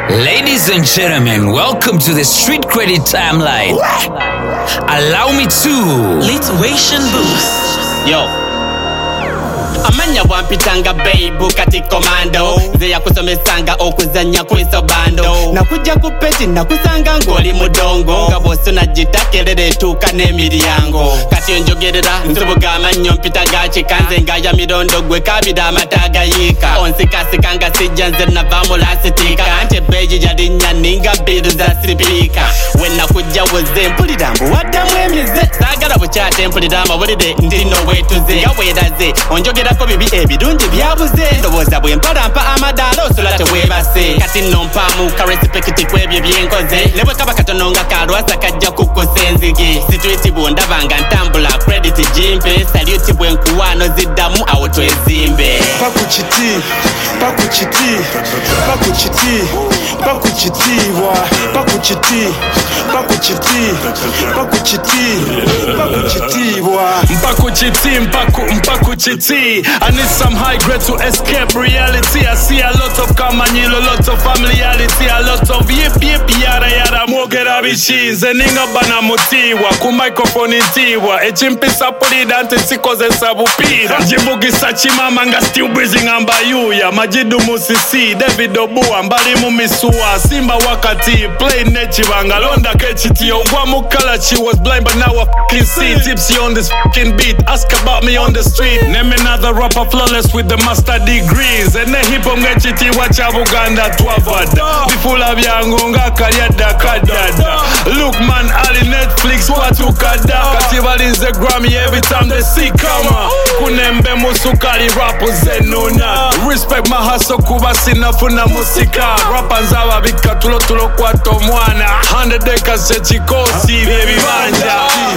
Ladies and gentlemen, welcome to the Street Credit Timeline. Allow me to Lituation Boost. Yo amanya wampitanga babe kati komando ze yakusomesanga okuzanya kwisobando nakujja kupeti nakusanga ngoli mudongo nga bose najitakelere tuka n'emiryango kati onjogerera nsoboga amanyo mpitaga kikanze nga ya mirondo gwe kabida amataga yika onsikasika nga sijja nze nava mu lasitika ante beji yalinnya ninga biru za siripika we nakujja woze mpulira mbu waddamu emize saagala bukyate mpulira amawulire ndino wetuze nga weeraze onjogerako bibi ebirungi byabuze ndowooza bwe mpalampa amadaala osola tewebase kati nompaamu ka respect kwebyo byenkoze ne bwe kaba katono nga kalwasa kajja kukusa enzigi situiti bwondabanga ntambula credit jimpe saluti bwe nkuwaano ziddamu awo twezimbe pakukiti pakukitiibwa pakukitiibwa mpakukiti. I need some high grade to escape reality. I see a lot of kamanyilo, lot of familiarity, a lot of yip yara yara mwogera bishize ninga bana mutiwa ku microphone ntiwa echimpisa pulida nti sikozesa bupira jibugisa chimama nga still breathing ambayuya majidu musisi David Obua mbali mu misuwa Simba wakati play nechibanga londa kechiti ogwa mukala she was blind but now I fucking see tipsy on this fucking beat ask about me on the street name another rapper flawless with the master degrees ene hip hop ngechiti wacha Buganda twavada bifula byangu nga kalyada kadada look man ali Netflix watukada kati balinze Grammy every time they see kama kunembe musukali rap zenuna respect my hustle kuba sinafuna musika rapa nzaba bika tulo kwato mwana 100 acres chikosi byebibanja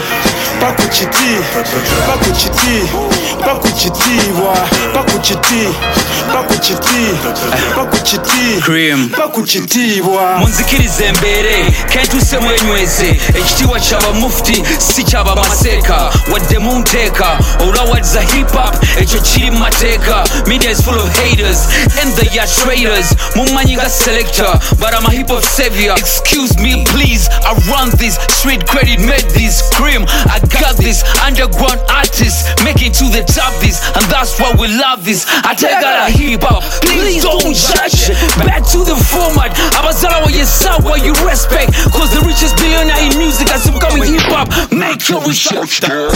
pakukitiibwa munzikirize mbere kentuse mwenyweze ekitiibwa kyaba mufti si kyaba maseka wadde munteeka olwawadza hip hop ekyo kiri mateeka media is full of haters and they are traitors mumanyi nga selector but I'm a hip hop savior excuse me please I run this street credit made this cream I got this underground artists making to the top this and that's why we love this I take out a hip hop please don't judge back to the format abazala wa yesawa you respect cause the richest billionaire in music has become hip hop make your research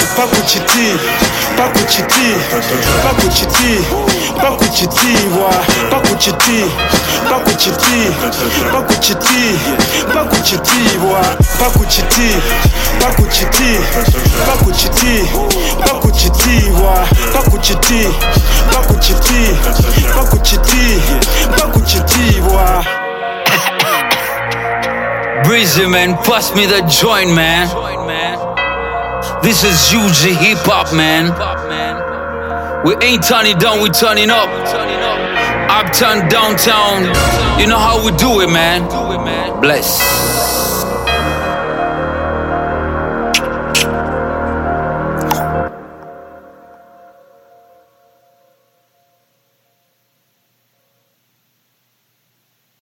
pakukitiibwa Breezy man, pass me the joint man. This is UG hip hop man. We ain't turning down, we turning up. Uptown, downtown, you know how we do it man. Bless.